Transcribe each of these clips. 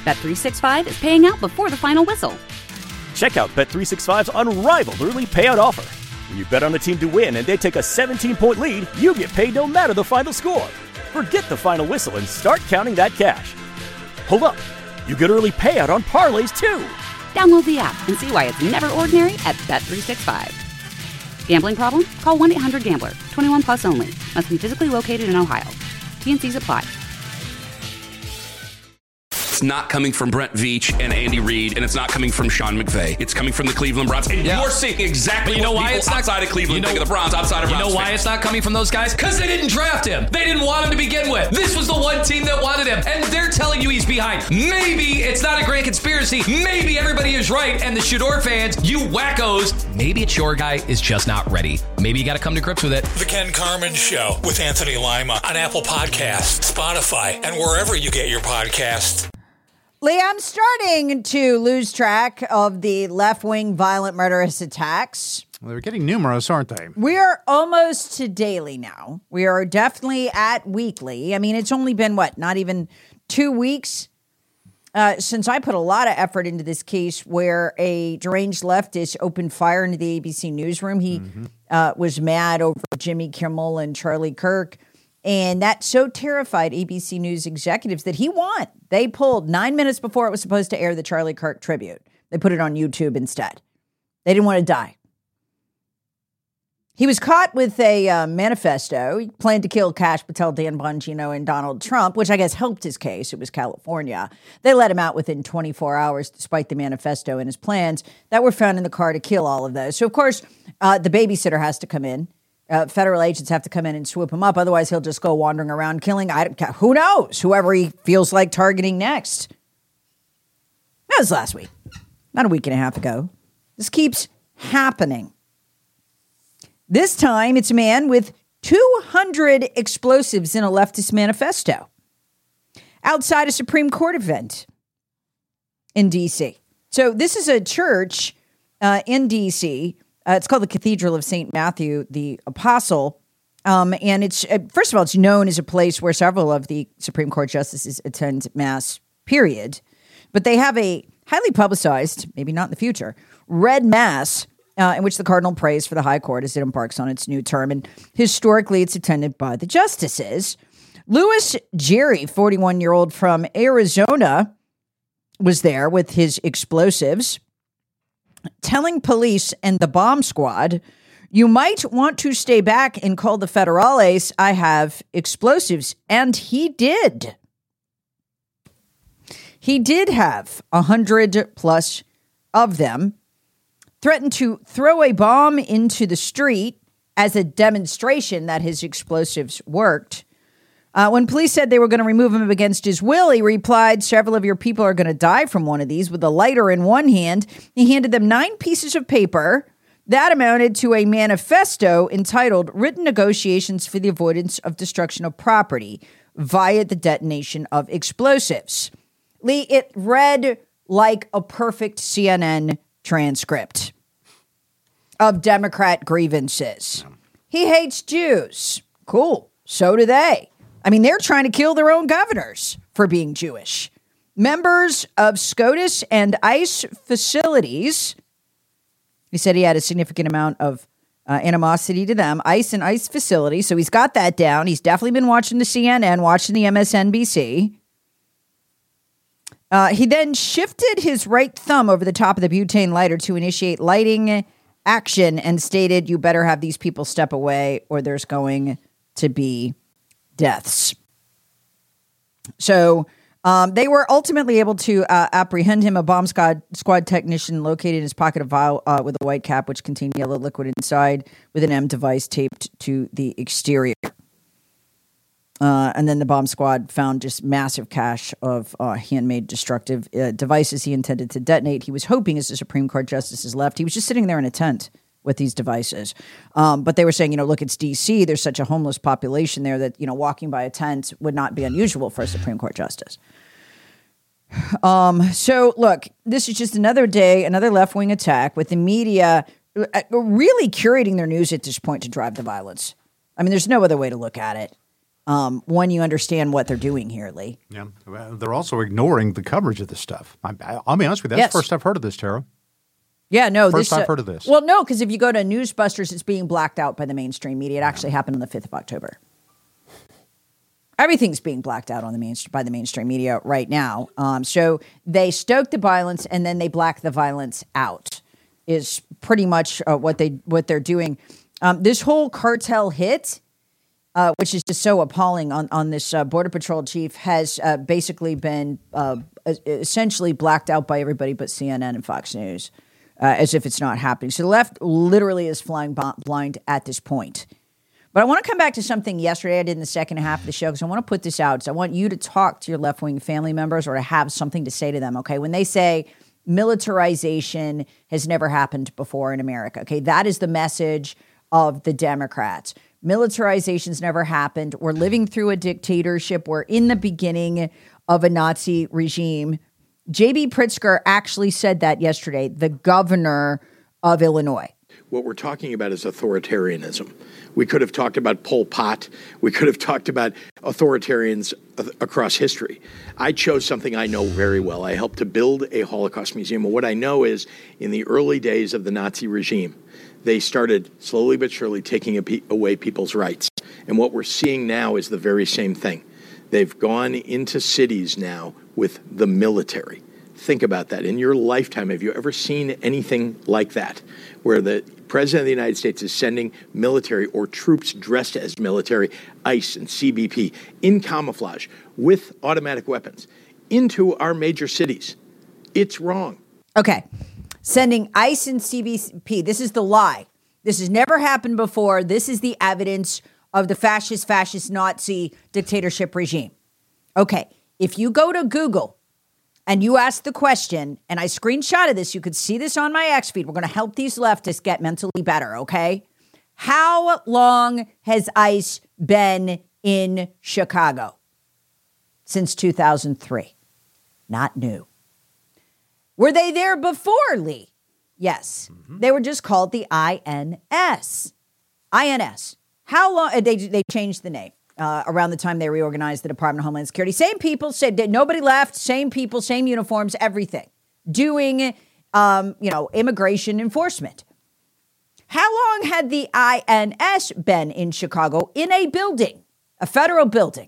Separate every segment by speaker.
Speaker 1: Bet365 is paying out before the final whistle.
Speaker 2: Check out Bet365's unrivaled early payout offer. When you bet on a team to win and they take a 17-point lead, you get paid no matter the final score. Forget the final whistle and start counting that cash. Hold up. You get early payout on parlays, too.
Speaker 1: Download the app and see why it's never ordinary at Bet365. Gambling problem? Call 1-800-GAMBLER. 21 plus only. Must be physically located in Ohio. T&Cs apply.
Speaker 3: It's not coming from Brent Veach and Andy Reid, and it's not coming from Sean McVay. It's coming from the Cleveland Browns. And you're seeing exactly what people outside of Cleveland think of the Browns, outside of Browns.
Speaker 4: You know why it's not coming from those guys? Because they didn't draft him. They didn't want him to begin with. This was the one team that wanted him, and they're telling you he's behind. Maybe it's not a grand conspiracy. Maybe everybody is right, and the Shador fans, you wackos, maybe it's your guy is just not ready. Maybe you got to come to grips with it.
Speaker 5: The Ken Carman Show with Anthony Lima on Apple Podcasts, Spotify, and wherever you get your podcasts.
Speaker 6: Lee, I'm starting to lose track of the left-wing violent murderous attacks.
Speaker 7: Well, they're getting numerous, aren't they?
Speaker 6: We are almost to daily now. We are definitely at weekly. I mean, it's only been, not even 2 weeks since I put a lot of effort into this case where a deranged leftist opened fire into the ABC newsroom. He was mad over Jimmy Kimmel and Charlie Kirk. And that so terrified ABC News executives that he won. They pulled 9 minutes before it was supposed to air the Charlie Kirk tribute. They put it on YouTube instead. They didn't want to die. He was caught with a manifesto. He planned to kill Kash Patel, Dan Bongino, and Donald Trump, which I guess helped his case. It was California. They let him out within 24 hours, despite the manifesto and his plans that were found in the car to kill all of those. So, of course, the babysitter has to come in. Federal agents have to come in and swoop him up. Otherwise, he'll just go wandering around killing. Who knows? Whoever he feels like targeting next. That was last week. Not a week and a half ago. This keeps happening. This time, it's a man with 200 explosives in a leftist manifesto outside a Supreme Court event in D.C. So this is a church in D.C., it's called the Cathedral of St. Matthew the Apostle. And it's, first of all, it's known as a place where several of the Supreme Court justices attend Mass, period. But they have a highly publicized, maybe not in the future, Red Mass, in which the Cardinal prays for the High Court as it embarks on its new term. And historically, it's attended by the justices. Louis Jerry, 41-year-old from Arizona, was there with his explosives, telling police and the bomb squad, you might want to stay back and call the federales. I have explosives. And he did. He did have 100 plus of them, threatened to throw a bomb into the street as a demonstration that his explosives worked. When police said they were going to remove him against his will, he replied, several of your people are going to die from one of these. With a lighter in one hand, he handed them 9 pieces of paper that amounted to a manifesto entitled Written Negotiations for the Avoidance of Destruction of Property via the Detonation of Explosives. Lee, it read like a perfect CNN transcript of Democrat grievances. He hates Jews. Cool. So do they. I mean, they're trying to kill their own governors for being Jewish. Members of SCOTUS and ICE facilities, he said he had a significant amount of animosity to them, ICE and ICE facilities. So he's got that down. He's definitely been watching the CNN, watching the MSNBC. He then shifted his right thumb over the top of the butane lighter to initiate lighting action and stated, you better have these people step away or there's going to be deaths. So they were ultimately able to apprehend him. A bomb squad technician located his pocket a vial with a white cap, which contained yellow liquid inside, with an M device taped to the exterior. And then the bomb squad found just massive cache of handmade destructive devices he intended to detonate. He was hoping, as the Supreme Court justices left, he was just sitting there in a tent with these devices. But they were saying, look, it's D.C. There's such a homeless population there that, walking by a tent would not be unusual for a Supreme Court justice. So, look, this is just another day, another left-wing attack with the media really curating their news at this point to drive the violence. I mean, there's no other way to look at it. when you understand what they're doing here, Lee.
Speaker 7: Yeah, they're also ignoring the coverage of this stuff. I'll be honest with you. That's the first I've heard of this, Tara.
Speaker 6: Yeah, no.
Speaker 7: First I've heard of this.
Speaker 6: Well, no, because if you go to Newsbusters, it's being blacked out by the mainstream media. It actually happened on the 5th of October. Everything's being blacked out on by the mainstream media right now. So they stoke the violence and then they black the violence out. Is pretty much what they're doing. This whole cartel hit, which is just so appalling on this Border Patrol chief, has basically been essentially blacked out by everybody but CNN and Fox News, as if it's not happening. So the left literally is flying blind at this point. But I want to come back to something yesterday I did in the second half of the show, because I want to put this out. So I want you to talk to your left-wing family members or to have something to say to them, okay? When they say militarization has never happened before in America, okay? That is the message of the Democrats. Militarization's never happened. We're living through a dictatorship. We're in the beginning of a Nazi regime. J.B. Pritzker actually said that yesterday, the governor of Illinois.
Speaker 8: What we're talking about is authoritarianism. We could have talked about Pol Pot. We could have talked about authoritarians across history. I chose something I know very well. I helped to build a Holocaust museum. And what I know is in the early days of the Nazi regime, they started slowly but surely taking away people's rights. And what we're seeing now is the very same thing. They've gone into cities now with the military. Think about that. In your lifetime, have you ever seen anything like that, where the President of the United States is sending military or troops dressed as military, ICE and CBP, in camouflage with automatic weapons into our major cities? It's wrong.
Speaker 6: Okay. Sending ICE and CBP. This is the lie. This has never happened before. This is the evidence of the fascist Nazi dictatorship regime. Okay. If you go to Google and you ask the question, and I screenshotted this, you could see this on my X feed. We're going to help these leftists get mentally better, okay? How long has ICE been in Chicago? Since 2003. Not new. Were they there before, Lee? Yes. Mm-hmm. They were just called the INS. INS. How long? They changed the name. Around the time they reorganized the Department of Homeland Security. Same people, said that nobody left, same people, same uniforms, everything. Doing, immigration enforcement. How long had the INS been in Chicago in a building, a federal building?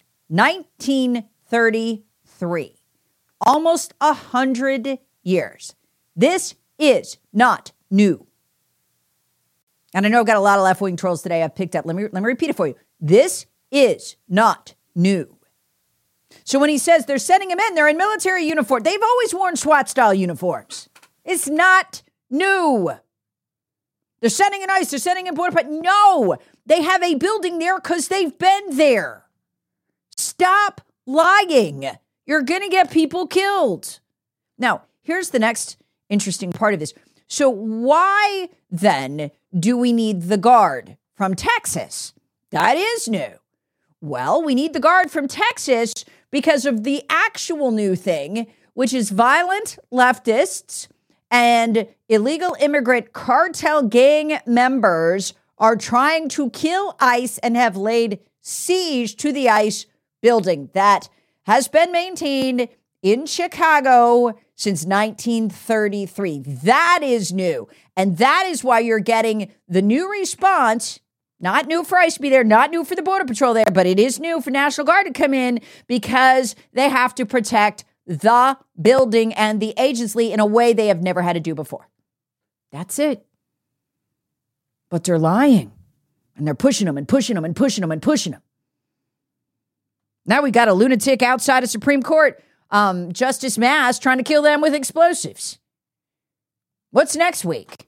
Speaker 6: 1933. Almost 100 years. This is not new. And I know I've got a lot of left-wing trolls today I've picked up. Let me repeat it for you. This is not new. So when he says they're sending them in, they're in military uniform. They've always worn SWAT-style uniforms. It's not new. They're sending in ICE. They're sending in Border Patrol. No, they have a building there because they've been there. Stop lying. You're going to get people killed. Now, here's the next interesting part of this. So why then do we need the Guard from Texas? That is new. Well, we need the Guard from Texas because of the actual new thing, which is violent leftists and illegal immigrant cartel gang members are trying to kill ICE and have laid siege to the ICE building that has been maintained in Chicago since 1933. That is new. And that is why you're getting the new response. Not new for ICE to be there, not new for the Border Patrol there, but it is new for National Guard to come in because they have to protect the building and the agency in a way they have never had to do before. That's it. But they're lying. And they're pushing them and pushing them and pushing them and pushing them. Now we got a lunatic outside of Supreme Court, Justice Mass, trying to kill them with explosives. What's next week?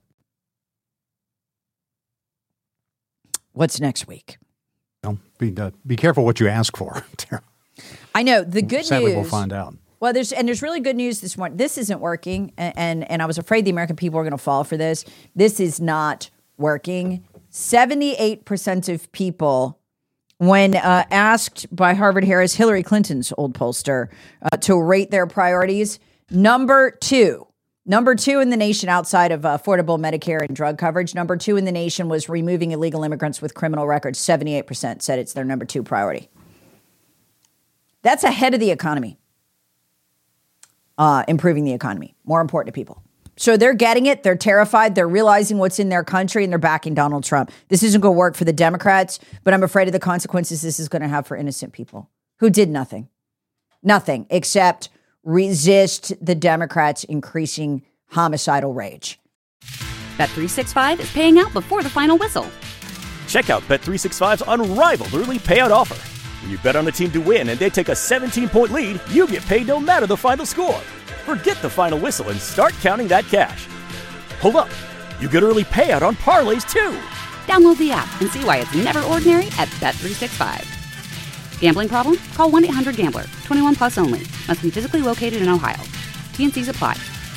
Speaker 6: What's next week?
Speaker 7: Well, be careful what you ask for, Tara.
Speaker 6: I know. The good
Speaker 7: Sadly,
Speaker 6: news.
Speaker 7: we'll find out.
Speaker 6: Well, there's really good news this morning. This isn't working, and I was afraid the American people were going to fall for this. This is not working. 78% of people, when asked by Harvard-Harris, Hillary Clinton's old pollster, to rate their priorities, number 2 Number 2 in the nation outside of affordable Medicare and drug coverage. Number 2 in the nation was removing illegal immigrants with criminal records. 78% said it's their number 2 priority. That's ahead of the economy. Improving the economy. More important to people. So they're getting it. They're terrified. They're realizing what's in their country, and they're backing Donald Trump. This isn't going to work for the Democrats, but I'm afraid of the consequences this is going to have for innocent people who did nothing. Nothing except resist the Democrats' increasing homicidal rage.
Speaker 1: Bet365 is paying out before the final whistle.
Speaker 2: Check out Bet365's unrivaled early payout offer. When you bet on a team to win and they take a 17-point lead, you get paid no matter the final score. Forget the final whistle and start counting that cash. Hold up. You get early payout on parlays, too.
Speaker 1: Download the app and see why it's never ordinary at Bet365. Gambling problem? Call 1-800-GAMBLER. 21 plus only. Must be physically located in Ohio. T&Cs apply.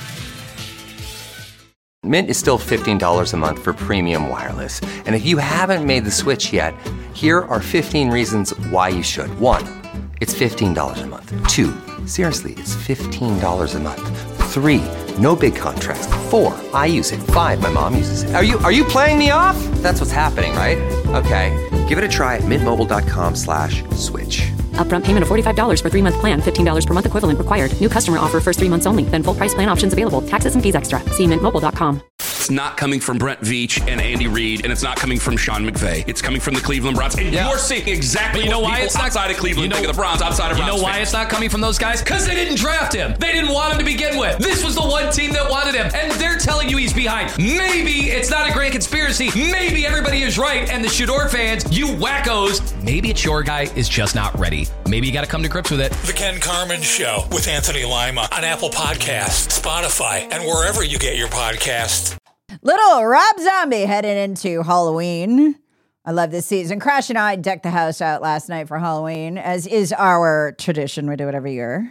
Speaker 9: Mint is still $15 a month for premium wireless. And if you haven't made the switch yet, here are 15 reasons why you should. 1, it's $15 a month. 2, seriously, it's $15 a month. 3, no big contrast. 4, I use it. 5, my mom uses it. Are you playing me off? That's what's happening, right? Okay, give it a try at mintmobile.com/switch.
Speaker 10: Upfront payment of $45 for 3-month plan. $15 per month equivalent required. New customer offer first 3 months only. Then full price plan options available. Taxes and fees extra. See mintmobile.com.
Speaker 3: It's not coming from Brent Veach and Andy Reid, and it's not coming from Sean McVay. It's coming from the Cleveland Browns. And you're seeing exactly
Speaker 4: you know
Speaker 3: what
Speaker 4: why
Speaker 3: people
Speaker 4: it's not
Speaker 3: outside of Cleveland think of the Browns, outside of Browns.
Speaker 4: You know why
Speaker 3: fans.
Speaker 4: it's not coming from those guys? Because they didn't draft him. They didn't want him to begin with. This was the one team that wanted him, and they're telling you he's behind. Maybe it's not a grand conspiracy. Maybe everybody is right, and the Shador fans, you wackos, maybe it's your guy is just not ready. Maybe you got to come to grips with it.
Speaker 5: The Ken Carman Show with Anthony Lima on Apple Podcasts, Spotify, and wherever you get your podcasts.
Speaker 6: Little Rob Zombie heading into Halloween. I love this season. Crash and I decked the house out last night for Halloween, as is our tradition. We do it every year.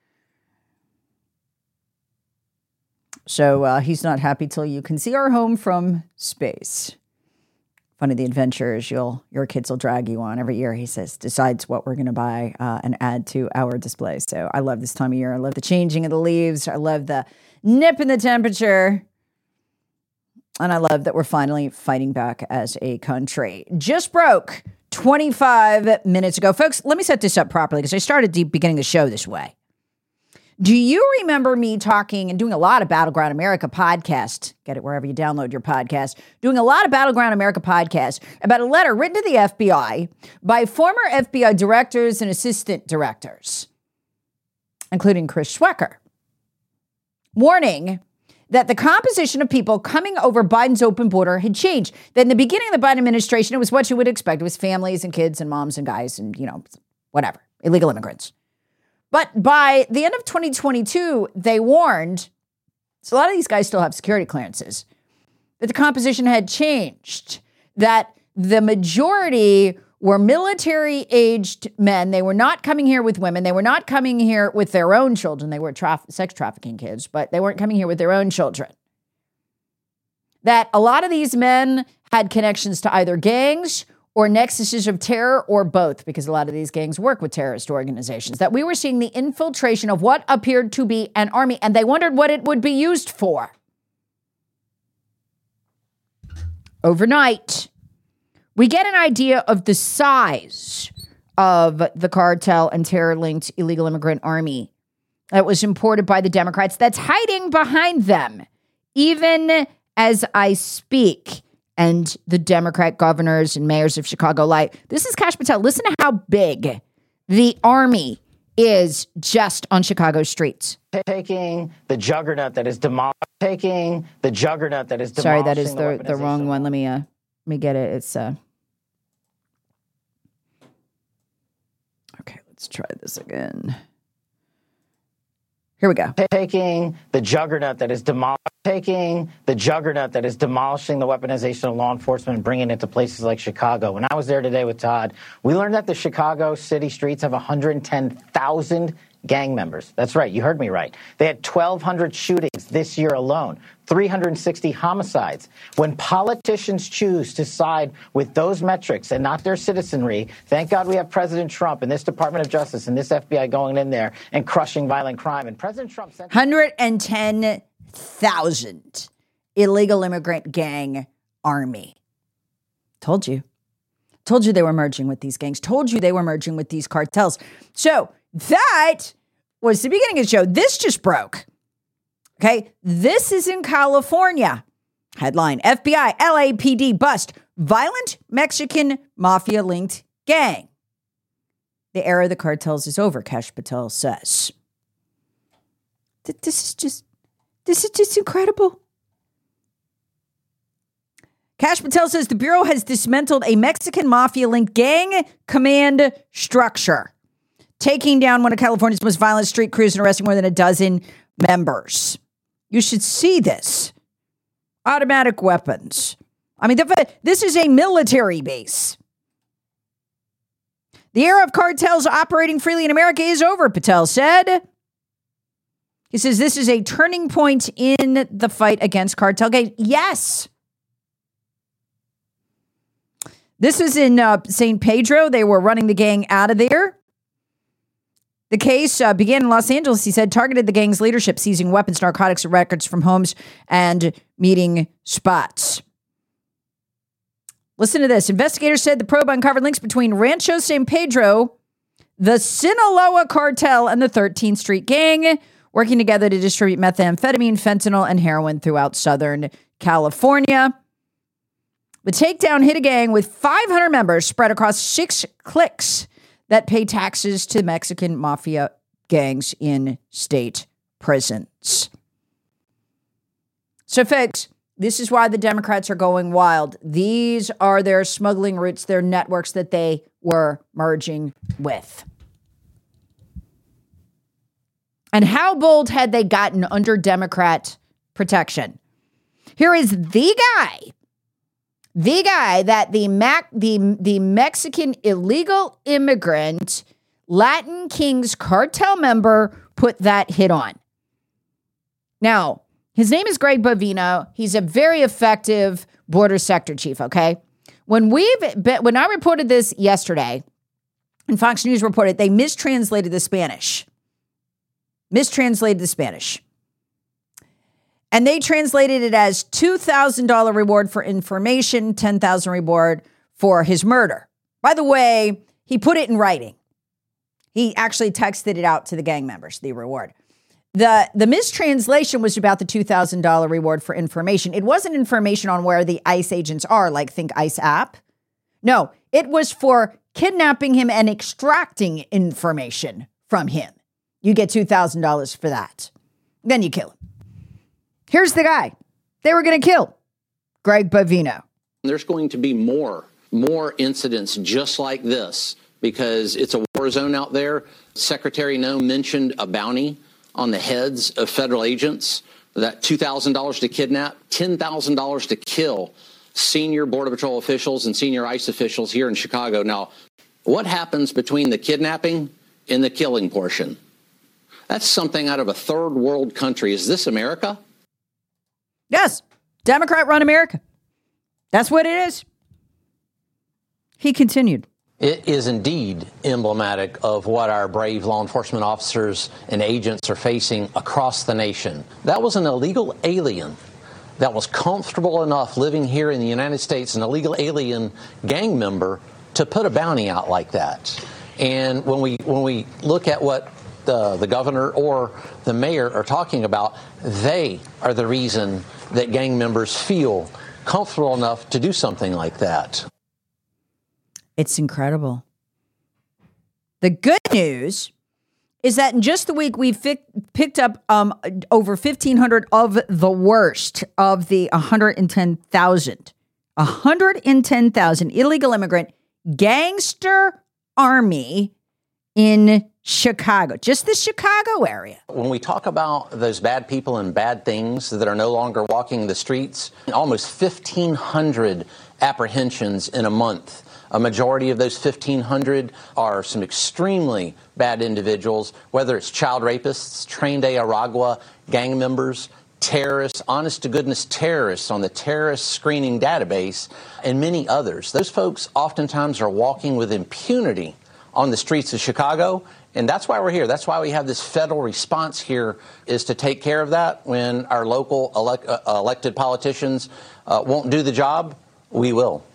Speaker 6: So he's not happy till you can see our home from space. One of the adventures your kids will drag you on every year, he says, decides what we're going to buy and add to our display. So I love this time of year. I love the changing of the leaves. I love the nip in the temperature. And I love that we're finally fighting back as a country. Just broke 25 minutes ago. Folks, let me set this up properly because I started beginning the show this way. Do you remember me talking and doing a lot of Battleground America podcast? Get it wherever you download your podcast. Doing a lot of Battleground America podcast about a letter written to the FBI by former FBI directors and assistant directors, including Chris Schwecker, warning that the composition of people coming over Biden's open border had changed. That in the beginning of the Biden administration, it was what you would expect. It was families and kids and moms and guys and, whatever, illegal immigrants. But by the end of 2022, they warned, so a lot of these guys still have security clearances, that the composition had changed, that the majority were military-aged men. They were not coming here with women. They were not coming here with their own children. They were sex trafficking kids, but they weren't coming here with their own children. That a lot of these men had connections to either gangs or nexuses of terror or both, because a lot of these gangs work with terrorist organizations. That we were seeing the infiltration of what appeared to be an army, and they wondered what it would be used for. Overnight, we get an idea of the size of the cartel and terror-linked illegal immigrant army that was imported by the Democrats that's hiding behind them, even as I speak. And the Democrat governors and mayors of Chicago lie. This is Kash Patel. Listen to how big the army is just on Chicago streets.
Speaker 11: Taking the juggernaut that is demolishing.
Speaker 6: Sorry, that is the wrong one. Let me get it. It's okay. Let's try this again. Here we go.
Speaker 11: Taking the juggernaut that is demolishing the weaponization of law enforcement and bringing it to places like Chicago. When I was there today with Todd, we learned that the Chicago city streets have 110,000 gang members. That's right. You heard me right. They had 1,200 shootings this year alone, 360 homicides. When politicians choose to side with those metrics and not their citizenry, thank God we have President Trump and this Department of Justice and this FBI going in there and crushing violent crime. And President Trump said
Speaker 6: 110,000 110,000 illegal immigrant gang army. Told you. Told you they were merging with these gangs. Told you they were merging with these cartels. So that was the beginning of the show. This just broke. Okay. This is in California. Headline: FBI, LAPD bust violent Mexican mafia-linked gang. The era of the cartels is over, Kash Patel says. This is just incredible. Kash Patel says the Bureau has dismantled a Mexican mafia-linked gang command structure, taking down one of California's most violent street crews and arresting more than a dozen members. You should see this. Automatic weapons. I mean, this is a military base. The era of cartels operating freely in America is over, Patel said. He says this is a turning point in the fight against cartel gangs. Yes. This was in San Pedro. They were running the gang out of there. The case began in Los Angeles, he said, targeted the gang's leadership, seizing weapons, narcotics, and records from homes and meeting spots. Listen to this. Investigators said the probe uncovered links between Rancho San Pedro, the Sinaloa cartel, and the 13th Street gang, working together to distribute methamphetamine, fentanyl, and heroin throughout Southern California. The takedown hit a gang with 500 members spread across 6 cliques that pay taxes to Mexican mafia gangs in state prisons. So, folks, this is why the Democrats are going wild. These are their smuggling routes, their networks that they were merging with. And how bold had they gotten under Democrat protection? Here is the guy that the Mexican illegal immigrant Latin Kings cartel member put that hit on. Now, his name is Greg Bovino. He's a very effective border sector chief, okay? When I reported this yesterday, and Fox News reported, they mistranslated the Spanish. And they translated it as $2,000 reward for information, $10,000 reward for his murder. By the way, he put it in writing. He actually texted it out to the gang members, the reward. The mistranslation was about the $2,000 reward for information. It wasn't information on where the ICE agents are, like think ICE app. No, it was for kidnapping him and extracting information from him. You get $2,000 for that. Then you kill him. Here's the guy they were going to kill, Greg Bovino.
Speaker 12: There's going to be more incidents just like this because it's a war zone out there. Secretary No mentioned a bounty on the heads of federal agents, that $2,000 to kidnap, $10,000 to kill senior Border Patrol officials and senior ICE officials here in Chicago. Now, what happens between the kidnapping and the killing portion? That's something out of a third world country. Is this America?
Speaker 6: Yes. Democrat-run America. That's what it is. He continued.
Speaker 13: It is indeed emblematic of what our brave law enforcement officers and agents are facing across the nation. That was an illegal alien that was comfortable enough living here in the United States, an illegal alien gang member, to put a bounty out like that. And when we look at what the governor or the mayor are talking about, they are the reason that gang members feel comfortable enough to do something like that.
Speaker 6: It's incredible. The good news is that in just the week, we've picked up over 1,500 of the worst of the 110,000 illegal immigrant gangster army in Chicago, just the Chicago area.
Speaker 13: When we talk about those bad people and bad things that are no longer walking the streets, almost 1,500 apprehensions in a month. A majority of those 1,500 are some extremely bad individuals, whether it's child rapists, trained Aragua gang members, terrorists, honest-to-goodness terrorists on the terrorist screening database, and many others. Those folks oftentimes are walking with impunity on the streets of Chicago, And that's why we're here. That's why we have this federal response here, is to take care of that. When our local elected politicians won't do the job, we will.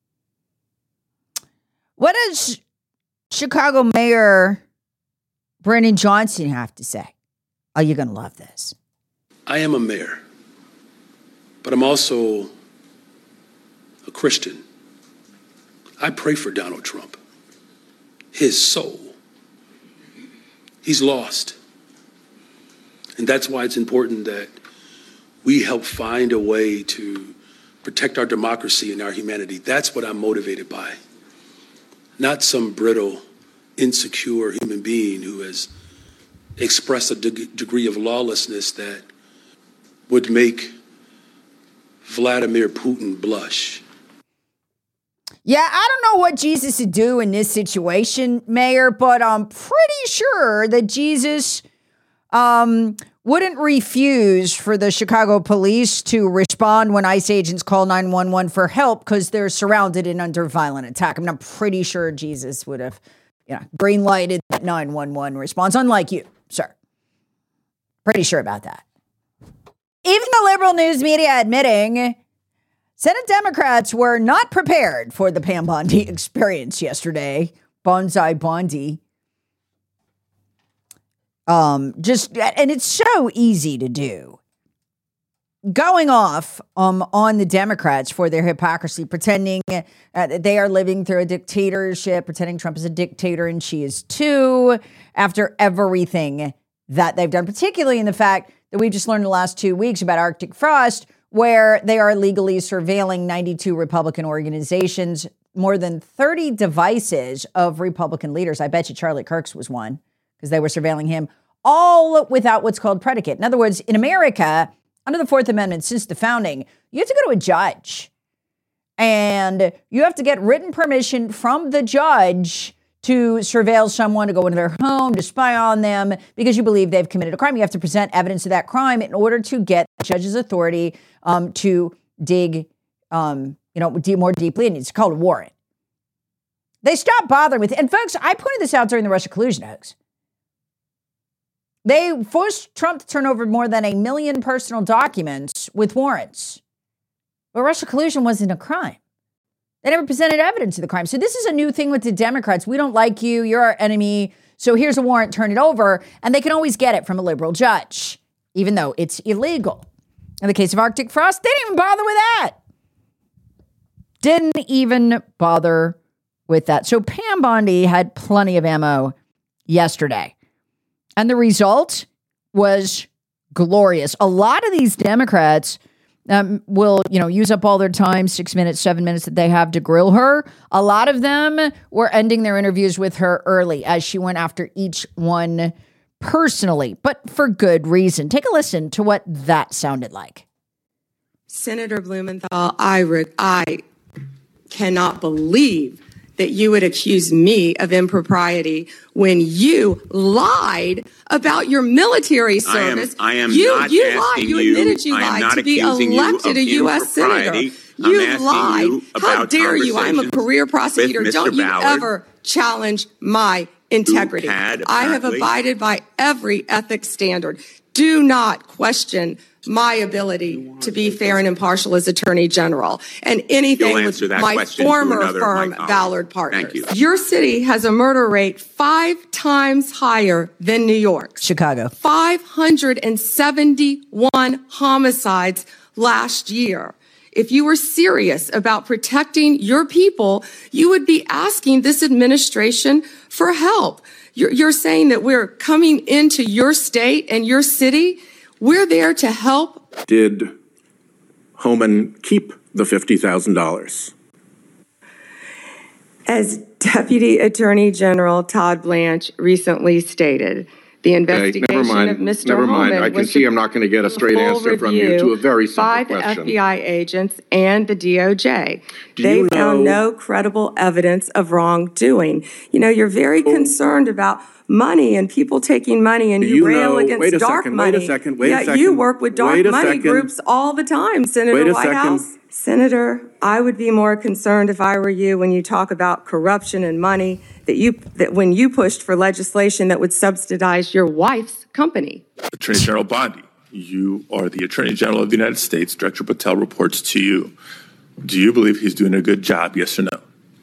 Speaker 6: What does Chicago Mayor Brandon Johnson have to say? Oh, you're going to love this.
Speaker 14: I am a mayor, but I'm also a Christian. I pray for Donald Trump. His soul. He's lost. And that's why it's important that we help find a way to protect our democracy and our humanity. That's what I'm motivated by. Not some brittle, insecure human being who has expressed a degree of lawlessness that would make Vladimir Putin blush.
Speaker 6: Yeah, I don't know what Jesus would do in this situation, Mayor, but I'm pretty sure that Jesus wouldn't refuse for the Chicago police to respond when ICE agents call 911 for help because they're surrounded and under violent attack. I mean, I'm pretty sure Jesus would have green-lighted that 911 response, unlike you, sir. Pretty sure about that. Even the liberal news media admitting Senate Democrats were not prepared for the Pam Bondi experience yesterday. Bonsai Bondi. And it's so easy to do. Going off on the Democrats for their hypocrisy, pretending that they are living through a dictatorship, pretending Trump is a dictator and she is too, after everything that they've done, particularly in the fact that we've just learned the last 2 weeks about Arctic Frost, where they are legally surveilling 92 Republican organizations, more than 30 devices of Republican leaders. I bet you Charlie Kirk's was one, because they were surveilling him, all without what's called predicate. In other words, in America, under the Fourth Amendment, since the founding, you have to go to a judge. And you have to get written permission from the judge to surveil someone, to go into their home, to spy on them, because you believe they've committed a crime. You have to present evidence of that crime in order to get the judge's authority to dig more deeply. And it's called a warrant. They stopped bothering with it. And folks, I pointed this out during the Russia collusion hoax. They forced Trump to turn over more than 1 million personal documents with warrants. But Russia collusion wasn't a crime. They never presented evidence of the crime. So this is a new thing with the Democrats. We don't like you. You're our enemy. So here's a warrant. Turn it over. And they can always get it from a liberal judge, even though it's illegal. In the case of Arctic Frost, they didn't even bother with that. Didn't even bother with that. So Pam Bondi had plenty of ammo yesterday. And the result was glorious. A lot of these Democrats will, use up all their time, 6 minutes, 7 minutes that they have to grill her. A lot of them were ending their interviews with her early as she went after each one personally, but for good reason. Take a listen to what that sounded like.
Speaker 15: Senator Blumenthal, I cannot believe that you would accuse me of impropriety when you lied about your military service.
Speaker 16: I am
Speaker 15: you
Speaker 16: not
Speaker 15: lied.
Speaker 16: asking
Speaker 15: You admitted you lied to be elected a U.S. senator. You lied. How dare you? I'm a career prosecutor. Don't you ever challenge my integrity. I have abided by every ethics standard. Do not question my ability to be fair and impartial as Attorney General, and anything with my former firm, Ballard Partners. Your city has a murder rate 5 times higher than New York.
Speaker 6: Chicago.
Speaker 15: 571 homicides last year. If you were serious about protecting your people, you would be asking this administration for help. You're saying that we're coming into your state and your city. We're there to help.
Speaker 16: Did Homan keep the $50,000?
Speaker 15: As Deputy Attorney General Todd Blanche recently stated, the investigation of Mr.
Speaker 16: Never mind.
Speaker 15: Homan
Speaker 16: I can see I'm not going to get a straight answer from you to a very simple question.
Speaker 15: By the FBI agents and the DOJ. They found no credible evidence of wrongdoing. You're very concerned about money and people taking money, and you rail against dark money. Yet you work with dark money groups all the time, Senator Whitehouse. Senator, I would be more concerned if I were you when you talk about corruption and money that when you pushed for legislation that would subsidize your wife's company.
Speaker 17: Attorney General Bondi, you are the Attorney General of the United States. Director Patel reports to you. Do you believe he's doing a good job, yes or no?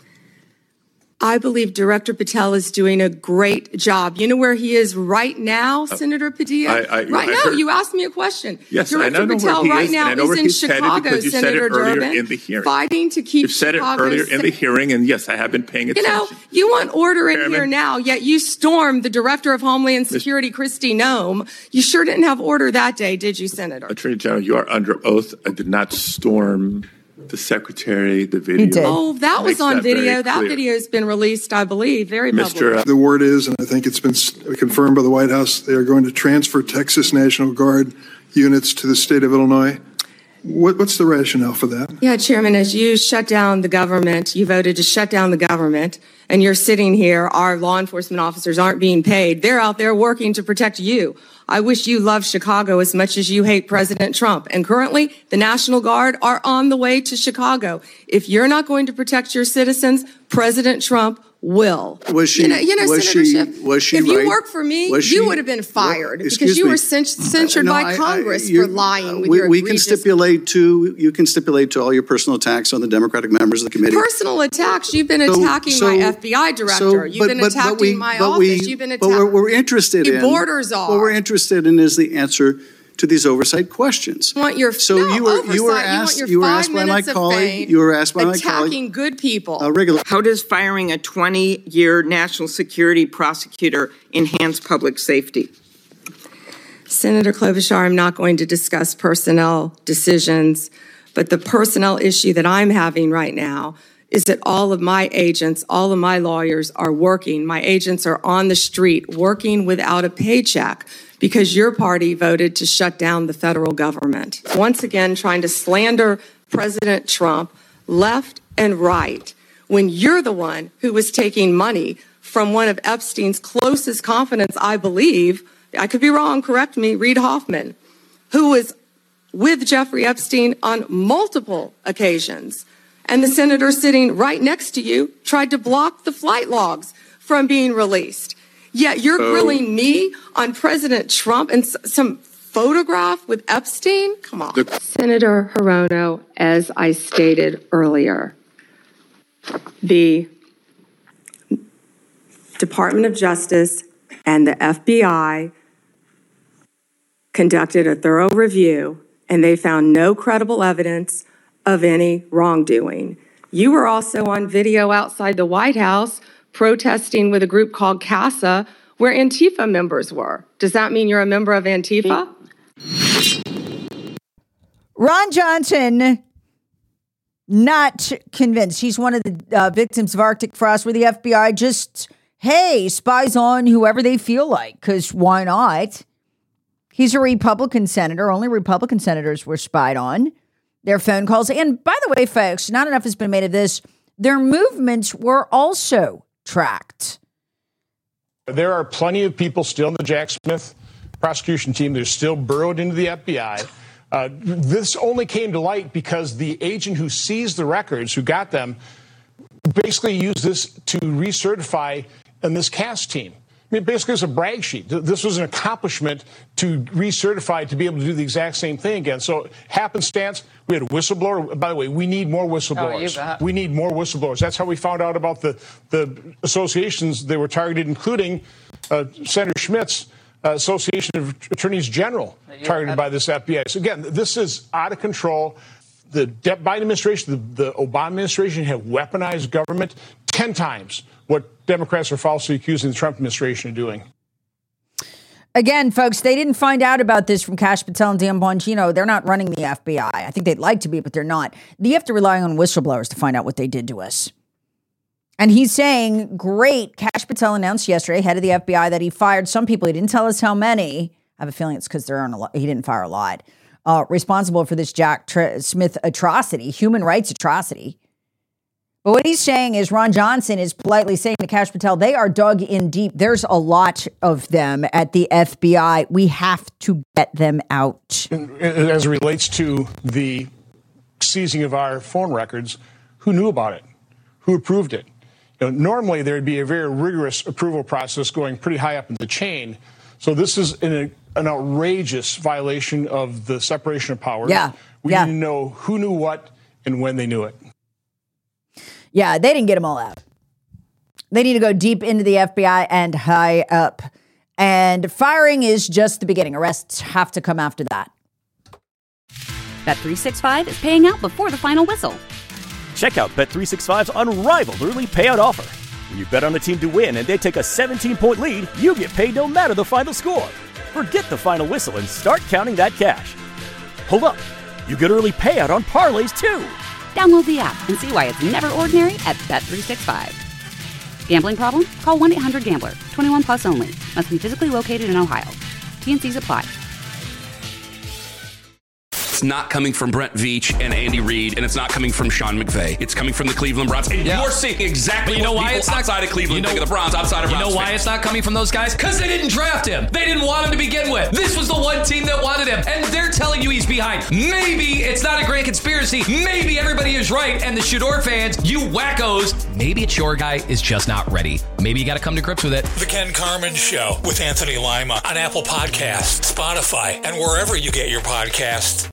Speaker 15: I believe Director Patel is doing a great job. You know where he is right now, Senator Padilla? Right now, you asked me a question.
Speaker 17: Yes,
Speaker 15: Director
Speaker 17: I know
Speaker 15: Patel
Speaker 17: where
Speaker 15: right
Speaker 17: he is,
Speaker 15: now
Speaker 17: and I know where
Speaker 15: is in
Speaker 17: he's
Speaker 15: Chicago,
Speaker 17: headed because you
Speaker 15: Senator
Speaker 17: said it earlier
Speaker 15: Durbin,
Speaker 17: in the hearing.
Speaker 15: fighting to keep
Speaker 17: You've said
Speaker 15: Chicago
Speaker 17: it earlier in the hearing, and yes, I have been paying attention.
Speaker 15: You know, you want order in here now, yet you stormed the Director of Homeland Security, Kristi Noem. You sure didn't have order that day, did you, Senator?
Speaker 17: Attorney General, you are under oath. I did not storm the secretary, the video.
Speaker 15: He did. Oh, that was on video. That video has been released, I believe, very public.
Speaker 18: The word is, and I think it's been confirmed by the White House, they are going to transfer Texas National Guard units to the state of Illinois. What's the rationale for that?
Speaker 15: Yeah, Chairman, as you shut down the government, you voted to shut down the government, and you're sitting here, our law enforcement officers aren't being paid. They're out there working to protect you. I wish you loved Chicago as much as you hate President Trump. And currently, the National Guard are on the way to Chicago. If you're not going to protect your citizens, President Trump will.
Speaker 18: Was she?
Speaker 15: Senator Schiff,
Speaker 18: was she
Speaker 15: if
Speaker 18: right?
Speaker 15: you worked for me, you would have been fired because you were censured by Congress for lying with your egregious...
Speaker 19: You can stipulate to all your personal attacks on the Democratic members of the committee.
Speaker 15: Personal attacks? You've been attacking my FBI director. You've been attacking my office. You've been attacking...
Speaker 19: What we're interested in...
Speaker 15: The borders are.
Speaker 19: What we're interested in is the answer to these oversight questions.
Speaker 15: You were asked by my colleague.
Speaker 19: You were asked by my colleague.
Speaker 15: Attacking good people.
Speaker 20: How does firing a 20-year national security prosecutor enhance public safety?
Speaker 15: Senator Klobuchar, I'm not going to discuss personnel decisions, but the personnel issue that I'm having right now is that all of my agents, all of my lawyers are working. My agents are on the street working without a paycheck because your party voted to shut down the federal government. Once again, trying to slander President Trump left and right when you're the one who was taking money from one of Epstein's closest confidants, I believe, I could be wrong, correct me, Reid Hoffman, who was with Jeffrey Epstein on multiple occasions. And the senator sitting right next to you tried to block the flight logs from being released. Yet you're grilling me on President Trump and some photograph with Epstein? Come on. Senator Hirono, as I stated earlier, the Department of Justice and the FBI conducted a thorough review, and they found no credible evidence of any wrongdoing. You were also on video outside the White House protesting with a group called CASA, where Antifa members were. Does that mean you're a member of Antifa?
Speaker 6: Ron Johnson, not convinced. He's one of the victims of Arctic Frost, where the FBI just, spies on whoever they feel like, because why not? He's a Republican senator. Only Republican senators were spied on. Their phone calls. And by the way, folks, not enough has been made of this. Their movements were also tracked.
Speaker 21: There are plenty of people still in the Jack Smith prosecution team that are still burrowed into the FBI. This only came to light because the agent who seized the records, who got them, basically used this to recertify in this CAS team. I mean, basically, it's a brag sheet. This was an accomplishment to recertify to be able to do the exact same thing again. So, happenstance, we had a whistleblower. By the way, we need more whistleblowers. We need more whistleblowers. That's how we found out about the associations they were targeted, including Senator Schmitt's Association of Attorneys General, targeted by this FBI. So, again, this is out of control. The Biden administration, the Obama administration have weaponized government 10 times what Democrats are falsely accusing the Trump administration of doing.
Speaker 6: Again, folks, they didn't find out about this from Kash Patel and Dan Bongino. They're not running the FBI. I think they'd like to be, but they're not. You have to rely on whistleblowers to find out what they did to us. And he's saying, great, Kash Patel announced yesterday, head of the FBI, that he fired some people. He didn't tell us how many. I have a feeling it's because he didn't fire a lot. Responsible for this Jack Smith atrocity, human rights atrocity. But what he's saying is Ron Johnson is politely saying to Kash Patel, they are dug in deep. There's a lot of them at the FBI. We have to get them out.
Speaker 21: As it relates to the seizing of our phone records, who knew about it? Who approved it? Normally, there would be a very rigorous approval process going pretty high up in the chain. So this is an outrageous violation of the separation of powers. We need to know who knew what and when they knew it.
Speaker 6: Yeah, they didn't get them all out. They need to go deep into the FBI and high up. And firing is just the beginning. Arrests have to come after that.
Speaker 1: Bet365 is paying out before the final whistle.
Speaker 2: Check out Bet365's unrivaled early payout offer. When you bet on a team to win and they take a 17-point lead, you get paid no matter the final score. Forget the final whistle and start counting that cash. Hold up. You get early payout on parlays, too.
Speaker 1: Download the app and see why it's never ordinary at Bet365. Gambling problem? Call 1-800-GAMBLER. 21 plus only. Must be physically located in Ohio. T&Cs apply.
Speaker 3: It's not coming from Brent Veach and Andy Reid, and it's not coming from Sean McVay. It's coming from the Cleveland Browns. And you're seeing exactly what people outside of Cleveland think of the Browns, outside of Browns.
Speaker 4: You know why it's not coming from those guys? Because they didn't draft him. They didn't want him to begin with. This was the one team that wanted him, and they're telling you he's behind. Maybe it's not a grand conspiracy. Maybe everybody is right, and the Shador fans, you wackos, maybe it's your guy is just not ready. Maybe you got to come to grips with it.
Speaker 5: The Ken Carman Show with Anthony Lima on Apple Podcasts, Spotify, and wherever you get your podcasts.